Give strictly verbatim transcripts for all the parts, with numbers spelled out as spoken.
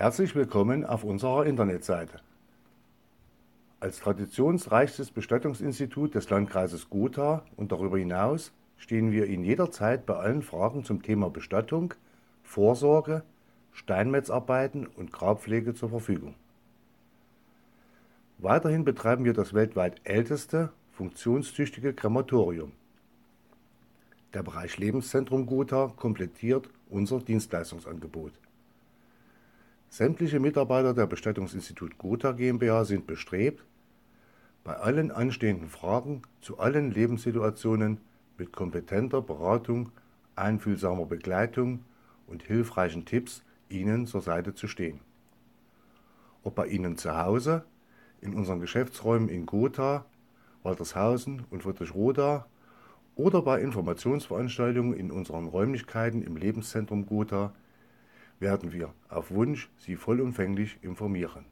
Herzlich willkommen auf unserer Internetseite. Als traditionsreichstes Bestattungsinstitut des Landkreises Gotha und darüber hinaus stehen wir Ihnen jederzeit bei allen Fragen zum Thema Bestattung, Vorsorge, Steinmetzarbeiten und Grabpflege zur Verfügung. Weiterhin betreiben wir das weltweit älteste, funktionstüchtige Krematorium. Der Bereich Lebenszentrum Gotha komplettiert unser Dienstleistungsangebot. Sämtliche Mitarbeiter der Bestattungsinstitut Gotha GmbH sind bestrebt, bei allen anstehenden Fragen zu allen Lebenssituationen mit kompetenter Beratung, einfühlsamer Begleitung und hilfreichen Tipps Ihnen zur Seite zu stehen. Ob bei Ihnen zu Hause, in unseren Geschäftsräumen in Gotha, Waltershausen und Friedrichroda oder bei Informationsveranstaltungen in unseren Räumlichkeiten im Lebenszentrum Gotha, werden wir auf Wunsch Sie vollumfänglich informieren.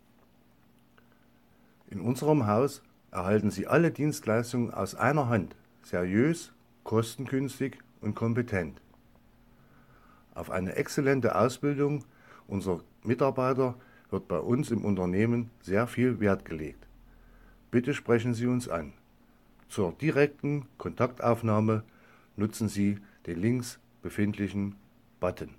In unserem Haus erhalten Sie alle Dienstleistungen aus einer Hand, seriös, kostengünstig und kompetent. Auf eine exzellente Ausbildung unserer Mitarbeiter wird bei uns im Unternehmen sehr viel Wert gelegt. Bitte sprechen Sie uns an. Zur direkten Kontaktaufnahme nutzen Sie den links befindlichen Button.